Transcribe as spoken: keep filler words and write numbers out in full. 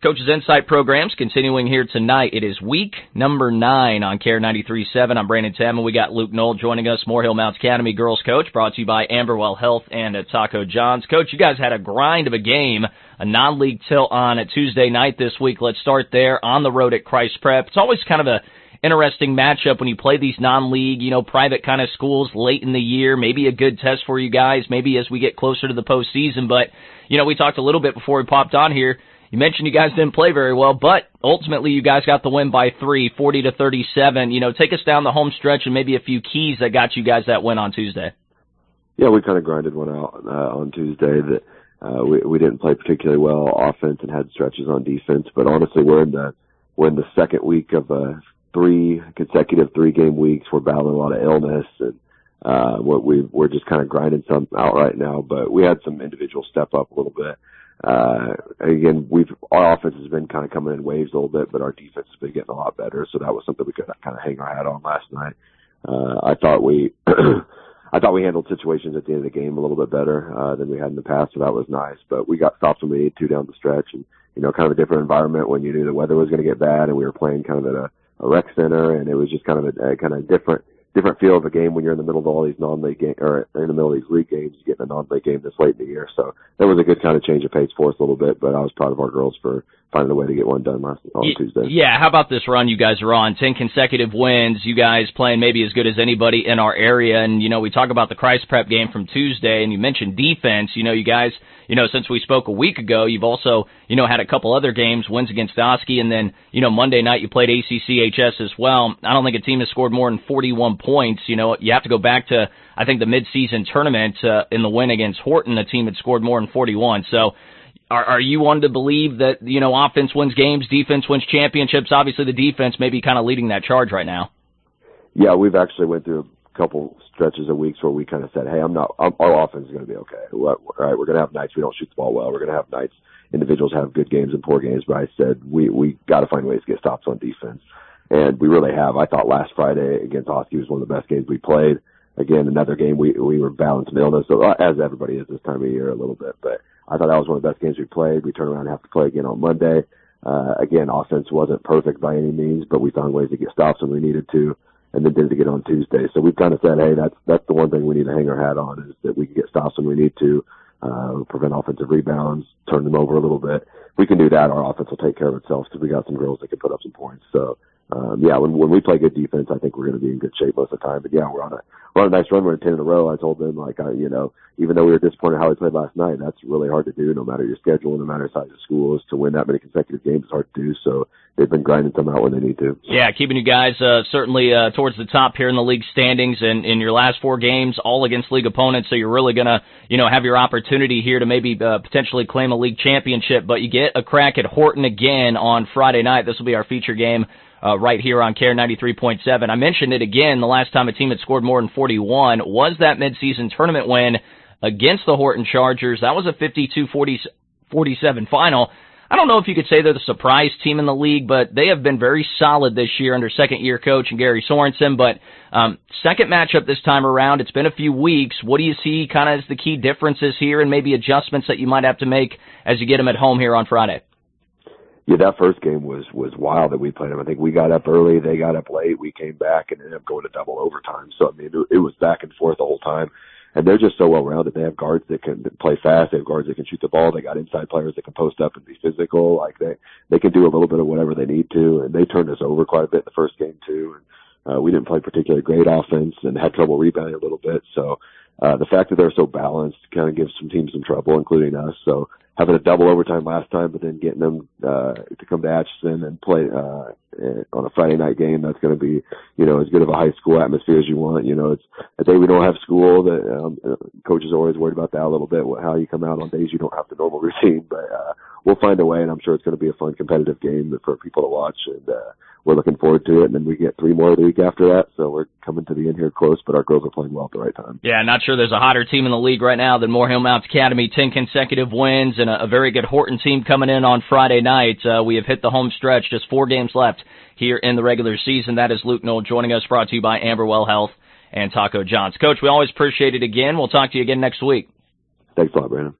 Coach's Insight programs continuing here tonight. It is week number nine on Care ninety-three point seven. I'm Brandon Tamman. We got Luke Knoll joining us, Moore Mounts Academy girls coach, brought to you by Amberwell Health and uh, Taco John's. Coach, you guys had a grind of a game, a non-league tilt on a Tuesday night this week. Let's start there on the road at Christ Prep. It's always kind of a interesting matchup when you play these non-league, you know, private kind of schools late in the year. Maybe a good test for you guys, maybe as we get closer to the postseason. But, you know, we talked a little bit before we popped on here. You mentioned you guys didn't play very well, but ultimately you guys got the win by three, forty to thirty-seven. You know, take us down the home stretch and maybe a few keys that got you guys that win on Tuesday. Yeah, we kind of grinded one out uh, on Tuesday that uh, we, we didn't play particularly well offense and had stretches on defense. But honestly, we're in the we're in the second week of uh, three consecutive three-game weeks. We're battling a lot of illness, and uh, what we we're just kind of grinding some out right now. But we had some individuals step up a little bit. Uh, again, we've, our offense has been kind of coming in waves a little bit, but our defense has been getting a lot better. So that was something we could kind of hang our hat on last night. Uh, I thought we, I thought we handled situations at the end of the game a little bit better, uh, than we had in the past. So that was nice, but we got stopped when we needed to down the stretch, and, you know, kind of a different environment when you knew the weather was going to get bad and we were playing kind of at a, a rec center, and it was just kind of a, a kind of different, different feel of a game when you're in the middle of all these non-league games, or in the middle of these league games, you get in a non-league game this late in the year. So that was a good kind of change of pace for us a little bit, but I was proud of our girls for finding a way to get one done last on yeah, Tuesday. Yeah, how about this run you guys are on? Ten consecutive wins, you guys playing maybe as good as anybody in our area, and, you know, we talk about the Christ Prep game from Tuesday, and you mentioned defense. You know, you guys, you know, since we spoke a week ago, you've also, you know, had a couple other games, wins against Oski, and then, you know, Monday night you played A C C H S as well. I don't think a team has scored more than forty-one points. You know, you have to go back to, I think, the midseason tournament uh, in the win against Horton, a team that scored more than forty-one. So are, are you one to believe that, you know, offense wins games, defense wins championships? Obviously the defense may be kind of leading that charge right now. Yeah, we've actually went through a couple stretches of weeks where we kind of said, hey, I'm not, I'm, our offense is going to be okay. All right, we're going to have nights we don't shoot the ball well. We're going to have nights individuals have good games and poor games, but I said we, we got to find ways to get stops on defense. And we really have. I thought last Friday against Oski was one of the best games we played. Again, another game we we were battling some illness, so, as everybody is this time of year a little bit. But I thought that was one of the best games we played. We turned around and have to play again on Monday. Uh, again, offense wasn't perfect by any means, but we found ways to get stops when we needed to, and then did it again on Tuesday. So we've kind of said, hey, that's that's the one thing we need to hang our hat on, is that we can get stops when we need to, uh, prevent offensive rebounds, turn them over a little bit. If we can do that, our offense will take care of itself because we got some girls that can put up some points. So, um, yeah, when when we play good defense, I think we're going to be in good shape most of the time. But yeah, we're on a we're on a nice run. We're in ten in a row. I told them, like, I, you know, even though we were disappointed how we played last night, that's really hard to do. No matter your schedule, no matter the size of school, is to win that many consecutive games is hard to do. So they've been grinding some out when they need to. Yeah, keeping you guys uh, certainly uh, towards the top here in the league standings, and in your last four games, all against league opponents. So you're really gonna, you know, have your opportunity here to maybe uh, potentially claim a league championship. But you get a crack at Horton again on Friday night. This will be our feature game uh, right here on Care ninety-three point seven. I mentioned it again. The last time a team had scored more than forty-one was that midseason tournament win against the Horton Chargers. That was a fifty-two forty-seven final. I don't know if you could say they're the surprise team in the league, but they have been very solid this year under second-year coach and Gary Sorensen. But um, second matchup this time around, it's been a few weeks. What do you see kind of as the key differences here and maybe adjustments that you might have to make as you get them at home here on Friday? Yeah, that first game was was wild that we played them. I think we got up early, they got up late, we came back and ended up going to double overtime. So, I mean, it, it was back and forth the whole time. And they're just so well-rounded. They have guards that can play fast. They have guards that can shoot the ball. They got inside players that can post up and be physical. Like, they, they can do a little bit of whatever they need to. And they turned us over quite a bit in the first game, too. And uh, we didn't play particularly great offense and had trouble rebounding a little bit. So uh, the fact that they're so balanced kind of gives some teams some trouble, including us. So having a double overtime last time, but then getting them uh, to come to Atchison and play uh, on a Friday night game, that's going to be, you know, as good of a high school atmosphere as you want. You know, it's a day we don't have school. That um, coaches are always worried about that a little bit, how you come out on days you don't have the normal routine. But uh, we'll find a way, and I'm sure it's going to be a fun, competitive game for people to watch. And uh, we're looking forward to it. And then we get three more the week after that, so we're coming to the end here close, but our girls are playing well at the right time. Yeah, not sure there's a hotter team in the league right now than Moore Hill Mounts Academy. Ten consecutive wins and a, a very good Horton team coming in on Friday night. Uh, we have hit the home stretch, just four games left here in the regular season. That is Luke Knoll joining us, brought to you by Amberwell Health and Taco John's. Coach, we always appreciate it again. We'll talk to you again next week. Thanks a lot, Brandon.